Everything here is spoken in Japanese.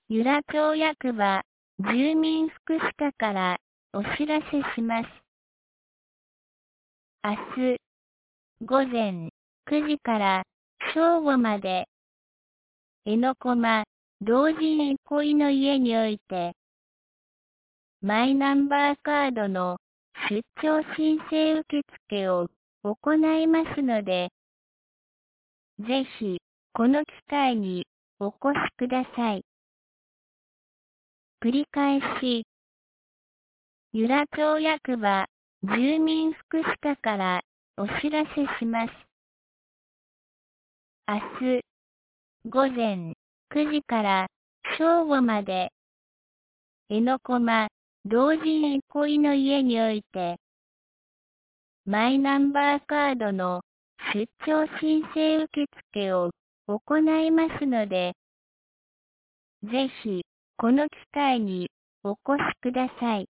由良町役場、住民福祉課からお知らせします。明日、午前9時から正午まで、江ノ駒、老人憩いの家において、マイナンバーカードの出張申請受付を行いますので、ぜひ、この機会にお越しください。繰り返し、由良町役場、住民福祉課からお知らせします。明日、午前9時から正午まで、江ノ駒、老人憩いの家において、マイナンバーカードの出張申請受付を行いますので、ぜひ、この機会にお越しください。